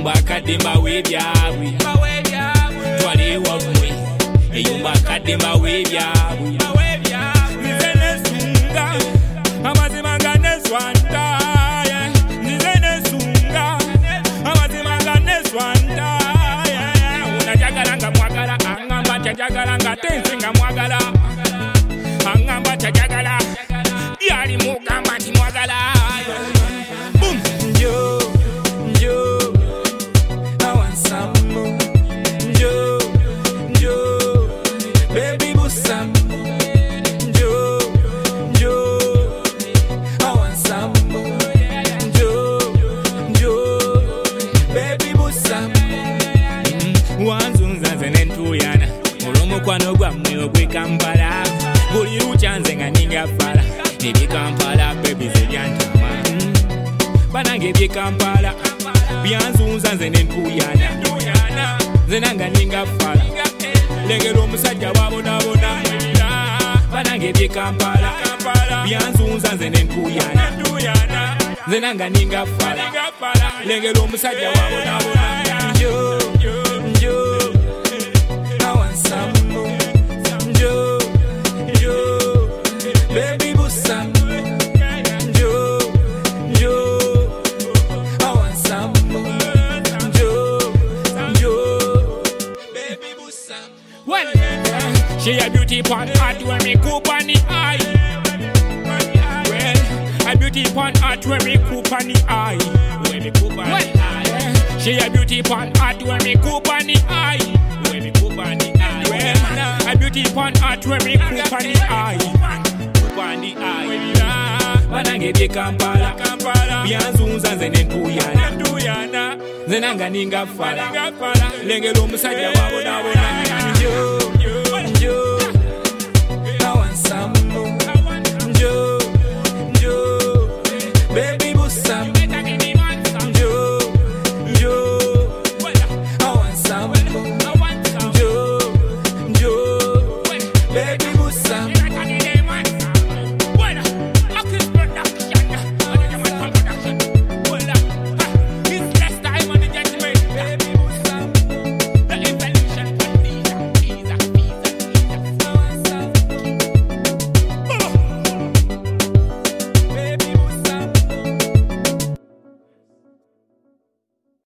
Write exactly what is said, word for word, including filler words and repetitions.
eyumba kadimba webyawe twali wavumwe eyumba kadimba webyawe nizene sunga amazima ganeswanta nizene sunga amazima ganeswanta unajagala nga mwagala angamba tajagala nga tense nga mwagala angamba tajagala yali mugamba nti mwagala boom njo njo I want some more njo njo baby busa njo njo I want some more njo njo baby busa wanzunza zenentuyana olumukwano gwamwe ogwekampala buli lucyanze nga ningafala ebikampala baby zebyantama banange ebyekampala byanzunza nze nentuyana nze nanga ningafala lengera omusajja wabonabona banange ebyekampala byanzunza nze nentuyana nze nanga ningafala lengera omusajja wabonabona njo njo I want some more njo njo baby busa njo njo I want some more njo njo baby busa. Well, she a beauty pon heart when me coop on the eye. Well, a beauty pon heart when me coop on the eye. When me coop on the eye. She a beauty pon heart when me coop on the eye. When me coop on the eye. Well, a beauty pon heart when me coop on the eye. Coop on the eye. Banange ebyekampala byanzunza nze nentuyana nze nanga ningafala lengera omusajja wabonabona njo